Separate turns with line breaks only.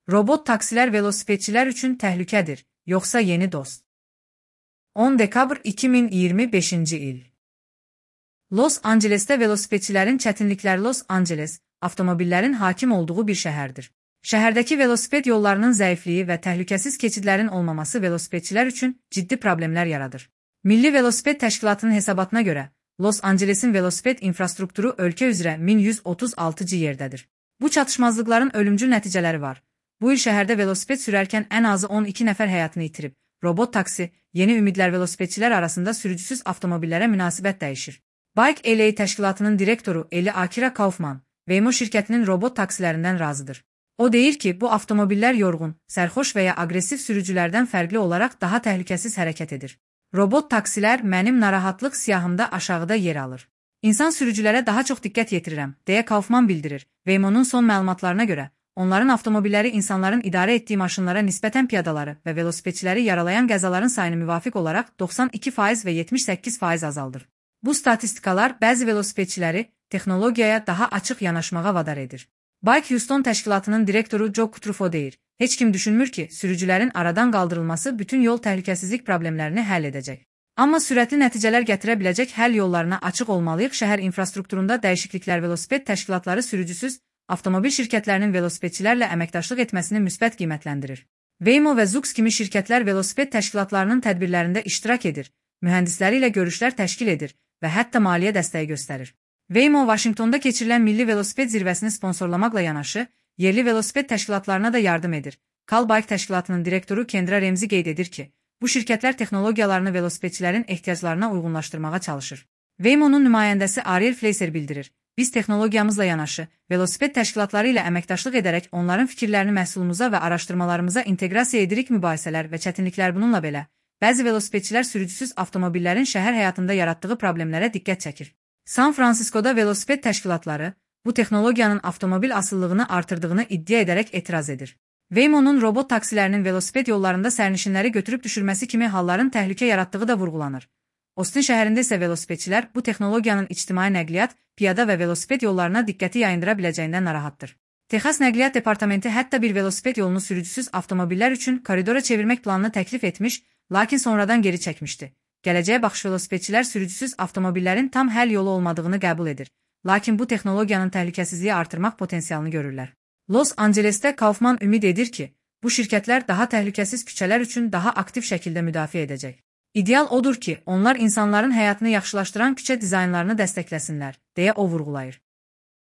Robot taksilər velosipedçilər üçün təhlükədir, yoxsa yeni dost? 10 dekabr 2025-ci il. Los Ancelesdə velosipedçilərin çətinlikləri. Los Anceles, avtomobillərin hakim olduğu bir şəhərdir. Şəhərdəki velosiped yollarının zəifliyi və təhlükəsiz keçidlərin olmaması velosipedçilər üçün ciddi problemlər yaradır. Milli Velosiped Təşkilatının hesabatına görə, Los Ancelesin velosiped infrastrukturu ölkə üzrə 1136-cı yerdədir. Bu çatışmazlıqların ölümcül nəticələri var. Bu il şəhərdə velosiped sürərkən ən azı 12 nəfər həyatını itirib. Robot taksi, yeni ümidlər velosipedçilər arasında sürücüsüz avtomobillərə münasibət dəyişir. Bike LA təşkilatının direktoru Eli Akira Kaufman, Waymo şirkətinin robot taksilərindən razıdır. O deyir ki, bu avtomobillər yorğun, sərxoş və ya aqressiv sürücülərdən fərqli olaraq daha təhlükəsiz hərəkət edir. Robot taksilər mənim narahatlıq siyahımda aşağıda yer alır. İnsan sürücülərə daha çox diqqət yetirirəm, deyə Kaufman bildirir. Waymo'nun son məlumatlarına görə, onların avtomobilləri insanların idarə etdiyi maşınlara nisbətən piyadaları və velosipedçiləri yaralayan qəzaların sayını müvafiq olaraq 92% və 78% azaldır. Bu statistikalar bəzi velosipedçiləri texnologiyaya daha açıq yanaşmağa vadar edir. Bike Houston təşkilatının direktoru Joe Kutrufo deyir, heç kim düşünmür ki, sürücülərin aradan qaldırılması bütün yol təhlükəsizlik problemlərini həll edəcək. Amma sürətli nəticələr gətirə biləcək həll yollarına açıq olmalıyıq. Şəhər infrastrukturunda dəyişikliklər. Velosiped təşkilatları sürücüsüz avtomobil şirkətlərinin velosipedçilərlə əməkdaşlıq etməsini müsbət qiymətləndirir. Waymo və Zoox kimi şirkətlər velosiped təşkilatlarının tədbirlərində iştirak edir, mühəndisləri ilə görüşlər təşkil edir və hətta maliyyə dəstəyi göstərir. Waymo Vaşinqtonda keçirilən Milli Velosiped Zirvəsini sponsorlamaqla yanaşı, yerli velosiped təşkilatlarına da yardım edir. Cal Bike təşkilatının direktoru Kendra Remzi qeyd edir ki, bu şirkətlər texnologiyalarını velosipedçilərin ehtiyaclarına uyğunlaşdırmağa çalışır. Waymo'nun nümayəndəsi Ariel Fleiser bildirir, biz texnologiyamızla yanaşı, velosiped təşkilatları ilə əməkdaşlıq edərək onların fikirlərini məhsulumuza və araşdırmalarımıza inteqrasiya edirik. Mübahisələr və çətinliklər. Bununla belə, bəzi velosipedçilər sürücüsüz avtomobillərin şəhər həyatında yaratdığı problemlərə diqqət çəkir. San Fransiskoda velosiped təşkilatları bu texnologiyanın avtomobil asıllığını artırdığını iddia edərək etiraz edir. Waymo'nun robot taksilərinin velosiped yollarında sərnişinləri götürüb düşürməsi kimi halların təhlükə yaratdığı da vurğulanır. Austin şəhərində isə velosipedçilər bu texnologiyanın ictimai nəqliyyat, piyada və velosiped yollarına diqqəti yayındıra biləcəyindən narahatdır. Texas Nəqliyyat Departamenti hətta bir velosiped yolunu sürücüsüz avtomobillər üçün koridora çevirmək planını təklif etmiş, lakin sonradan geri çəkmişdi. Gələcəyə baxış. Velosipedçilər sürücüsüz avtomobillərin tam həll yolu olmadığını qəbul edir, lakin bu texnologiyanın təhlükəsizliyi artırmaq potensialını görürlər. Los Ancelesdə Kaufman ümid edir ki, bu şirkətlər daha təhlükəsiz küçələr üçün daha aktiv şəkildə müdafiə edəcək. İdeal odur ki, onlar insanların həyatını yaxşılaşdıran küçə dizaynlarını dəstəkləsinlər, deyə o vurğulayır.